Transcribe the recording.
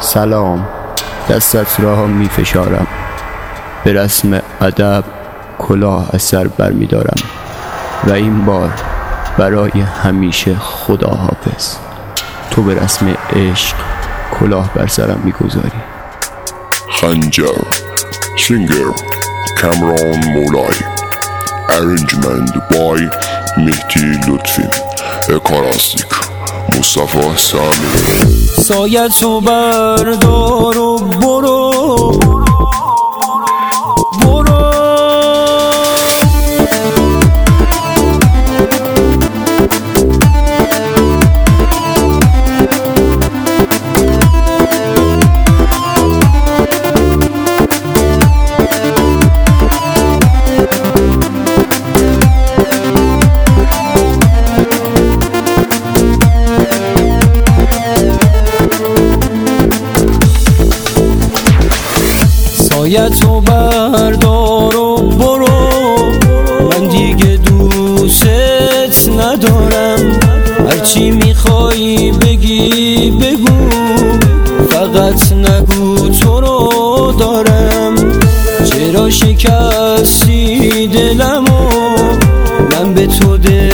سلام، دستت را می فشارم، به رسم ادب کلاه از سر بر می دارم و این بار برای همیشه خداحافظ. تو به رسم عشق کلاه بر سرم می گذاری. خنجر سینگر کامران مولای، ارنجمنت بای مهدی لطفی، اکاراستیک مصطفی سامی. سایتو بردار و برو سایتو بردار و برو، من دیگه دوست ندارم. هرچی میخوای بگی بگو، فقط نگو تو رو دارم. چرا شکستی دلمو، من به تو